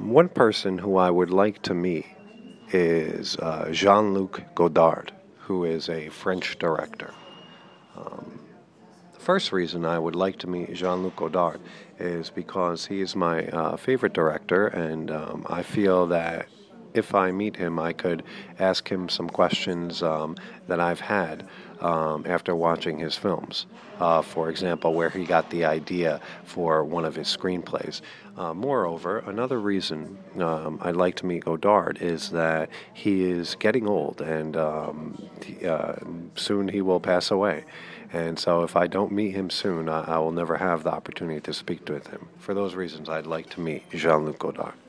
One person who I would like to meet is Jean-Luc Godard, who is a French director. The first reason I would like to meet Jean-Luc Godard is because he is my favorite director, and I feel that if I meet him, I could ask him some questions that I've had after watching his films. For example, where he got the idea for one of his screenplays. Moreover, another reason I'd like to meet Godard is that he is getting old, and soon he will pass away. And so if I don't meet him soon, I will never have the opportunity to speak with him. For those reasons, I'd like to meet Jean-Luc Godard.